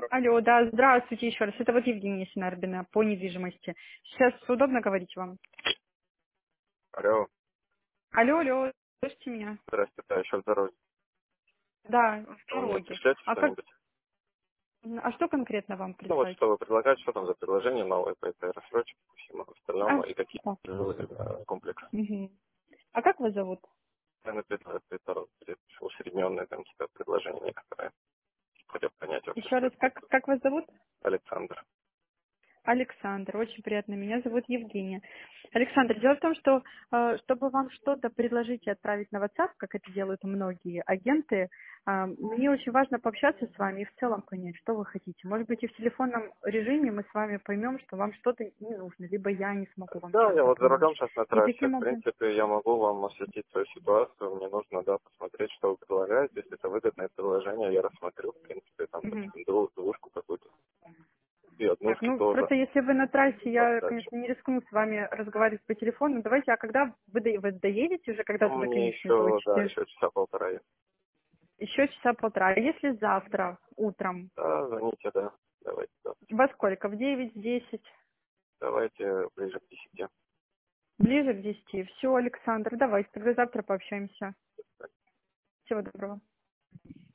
Алло, да, здравствуйте еще раз. Это вот Евгения Синарбина по недвижимости. Сейчас удобно говорить вам? Алло, Алло, алло, слышите меня? здравствуйте, да, еще в дороге. Да, в Вы мне дороге. пришлете А как, что-нибудь? а что конкретно вам Ну вот прислать? что вы предлагаете, что там за предложение новое по этой рассрочке, по всему остальному, А, и какие да. комплексы. Мгм. А как вас зовут? Я на усредненные там какие-то предложения некоторые. Хотел понять вообще, Еще что раз, это как, такое. как вас зовут? Александр. Александр, очень приятно. Меня зовут Евгения. Александр, дело в том, что чтобы вам что-то предложить и отправить на WhatsApp, как это делают многие агенты, мне очень важно пообщаться с вами и в целом понять, что вы хотите. Может быть, и в телефонном режиме мы с вами поймем, что вам что-то не нужно, либо я не смогу вам Да, я чем-то вот за помочь. рулем сейчас на И трассе. таким В образом... принципе, я могу вам осветить свою ситуацию. Мне нужно, да, посмотреть, что вы предлагаете. Если это выгодное предложение, я рассмотрю, в принципе, там, Мгм. допустим, двушку какую-то. И Так, однушки ну тоже просто если вы на трассе, по я, сдаче. конечно, не рискну с вами разговаривать по телефону. Давайте, а когда вы доедете уже Ну, когда-то до мне конечной еще, да, точки? еще часа полтора есть. Еще часа полтора. А если завтра утром? Да, звоните, да. Давайте, да. Во сколько? В 9, в 10? Давайте ближе к 10. Ближе к 10. Все, Александр, давайте тогда завтра пообщаемся. Всего доброго.